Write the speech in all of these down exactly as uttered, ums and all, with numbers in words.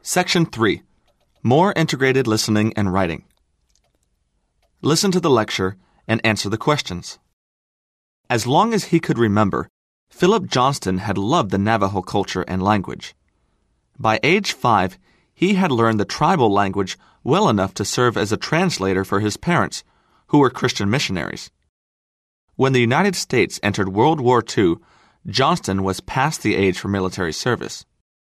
Section three. More integrated listening and writing. Listen to the lecture and answer the questions. As long as he could remember, Philip Johnston had loved the Navajo culture and language. By age five, he had learned the tribal language well enough to serve as a translator for his parents, who were Christian missionaries. When the United States entered World War Two, Johnston was past the age for military service.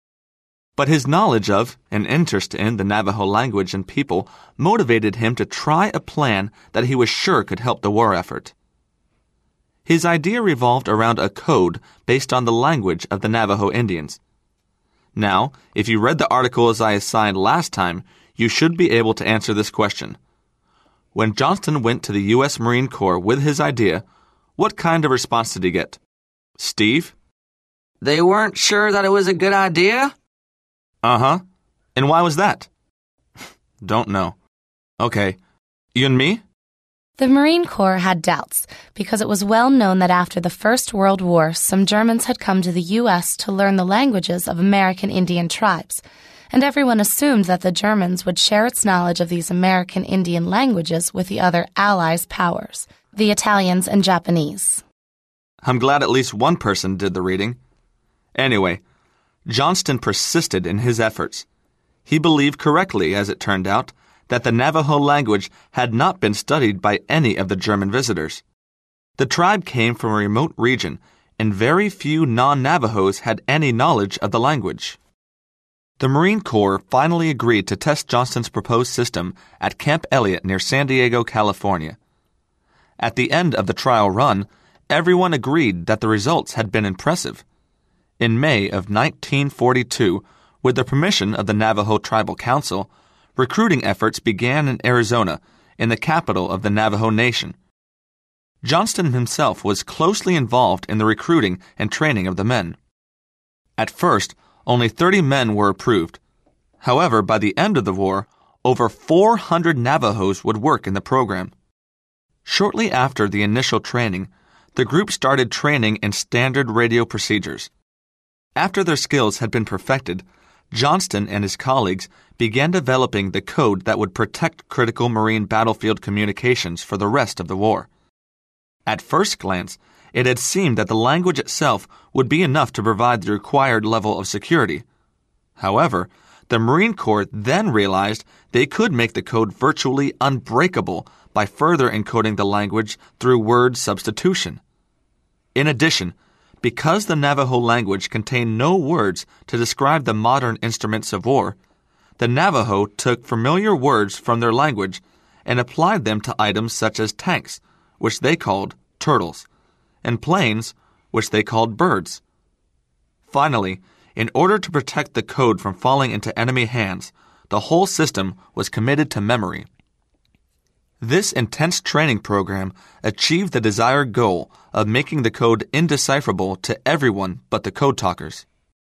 But his knowledge of and interest in the Navajo language and people motivated him to try a plan that he was sure could help the war effort. His idea revolved around a code based on the language of the Navajo Indians. Now, if you read the articles I assigned last time, you should be able to answer this question. When Johnston went to the U S Marine Corps with his idea, what kind of response did he get? Steve? They weren't sure that it was a good idea? Uh-huh. And why was that? Don't know. Okay. You and me? The Marine Corps had doubts because it was well known that after the First World War, some Germans had come to the U S to learn the languages of American Indian tribes, and everyone assumed that the Germans would share its knowledge of these American Indian languages with the other Allies' powers, the Italians and Japanese. I'm glad at least one person did the reading. Anyway, Johnston persisted in his efforts. He believed correctly, as it turned out, that the Navajo language had not been studied by any of the German visitors. The tribe came from a remote region, and very few non-Navajos had any knowledge of the language. The Marine Corps finally agreed to test Johnston's proposed system at Camp Elliott near San Diego, California. At the end of the trial run, everyone agreed that the results had been impressive. In May of nineteen forty-two, with the permission of the Navajo Tribal Council, recruiting efforts began in Arizona, in the capital of the Navajo Nation. Johnston himself was closely involved in the recruiting and training of the men. At first, only thirty men were approved. However, by the end of the war, over four hundred Navajos would work in the program. Shortly after the initial training, the group started training in standard radio procedures. After their skills had been perfected, Johnston and his colleagues began developing the code that would protect critical Marine battlefield communications for the rest of the war. At first glance, it had seemed that the language itself would be enough to provide the required level of security. However, the Marine Corps then realized they could make the code virtually unbreakable by further encoding the language through word substitution. In addition, because the Navajo language contained no words to describe the modern instruments of war, the Navajo took familiar words from their language and applied them to items such as tanks, which they called turtles, and planes, which they called birds. Finally, in order to protect the code from falling into enemy hands, the whole system was committed to memory. This intense training program achieved the desired goal of making the code indecipherable to everyone but the code talkers.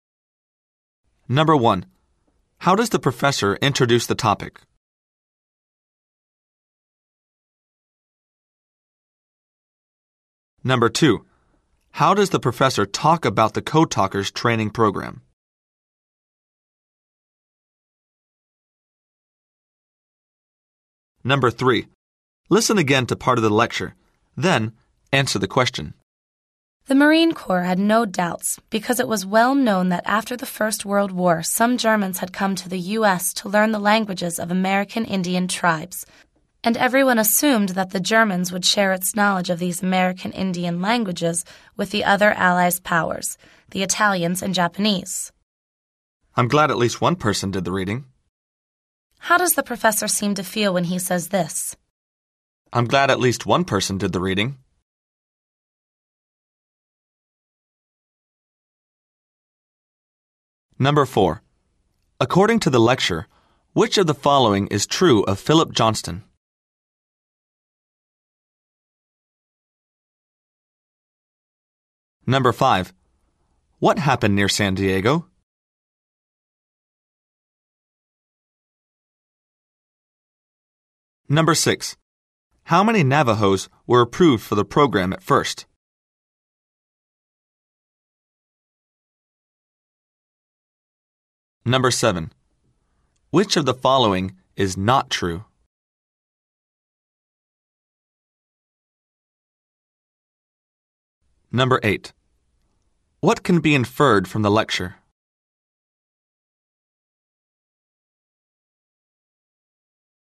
Number one. How does the professor introduce the topic? Number two. How does the professor talk about the code talkers training program? Number three. Listen again to part of the lecture, then answer the question. The Marine Corps had no doubts because it was well known that after the First World War, some Germans had come to the U S to learn the languages of American Indian tribes, and everyone assumed that the Germans would share its knowledge of these American Indian languages with the other Allies' powers, the Italians and Japanese. I'm glad at least one person did the reading. How does the professor seem to feel when he says this? I'm glad at least one person did the reading. Number four. According to the lecture, which of the following is true of Philip Johnston? Number five. What happened near San Diego? Number six. How many Navajos were approved for the program at first? Number seven. Which of the following is not true? Number eight. What can be inferred from the lecture?